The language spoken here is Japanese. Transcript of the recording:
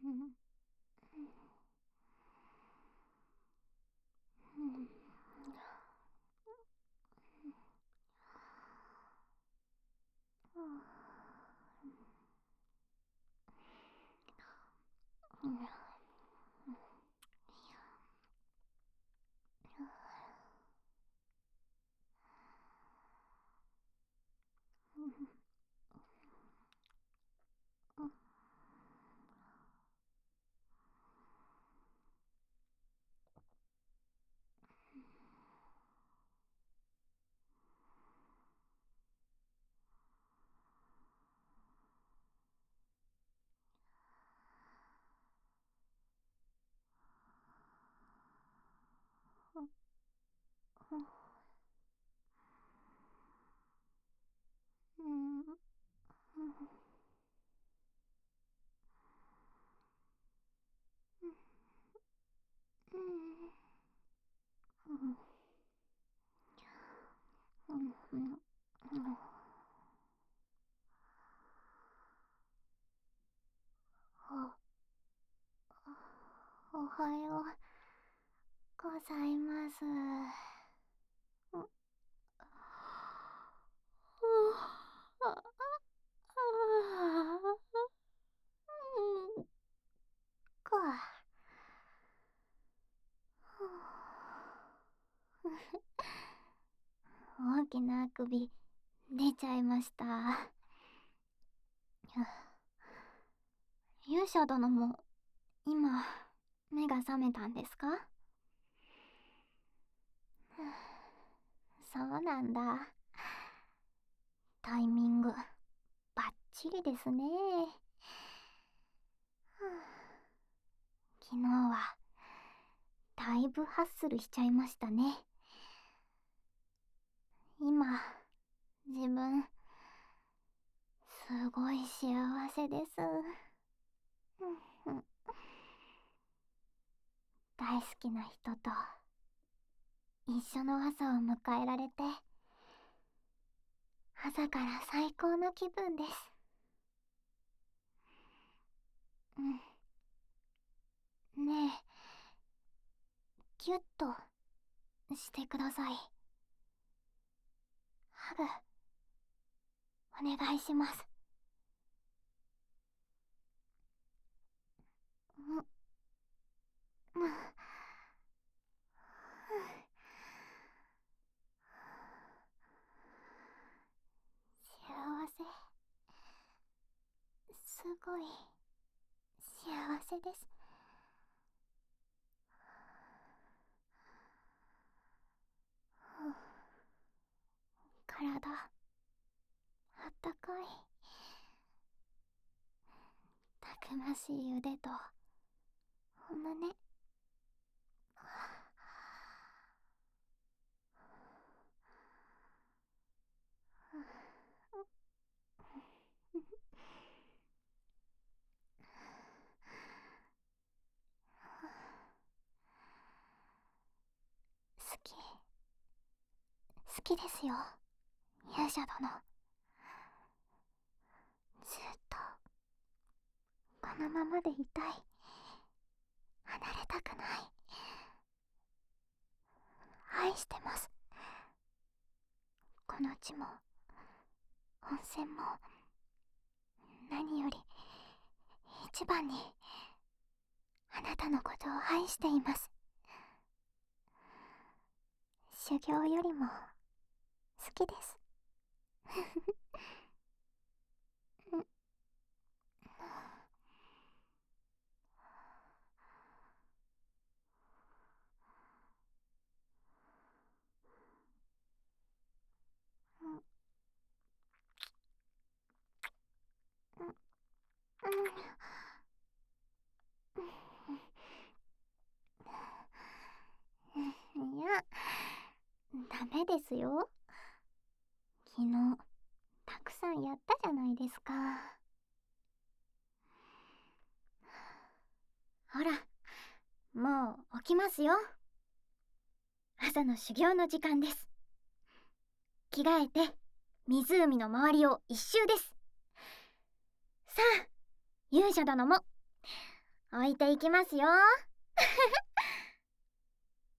おはようございます。大きなあくび出ちゃいました。勇者殿も今目が覚めたんですか？そうなんだ。タイミングバッチリですね。昨日はだいぶハッスルしちゃいましたね。今自分すごい幸せです。大好きな人と一緒の朝を迎えられて、朝から最高の気分です。ねえ、ギュッとしてください。ハグお願いします。幸せ、すごい幸せです。体あったかい。たくましい腕と胸。好きですよ、勇者殿。ずっとこのままでいたい。離れたくない。愛してます。この地も温泉も何より一番にあなたのことを愛しています。修行よりも好きです。いや、ダメですよ。昨日たくさんやったじゃないですか。ほら、もう起きますよ。朝の修行の時間です。着替えて湖の周りを一周です。さあ、勇者殿も置いていきますよ。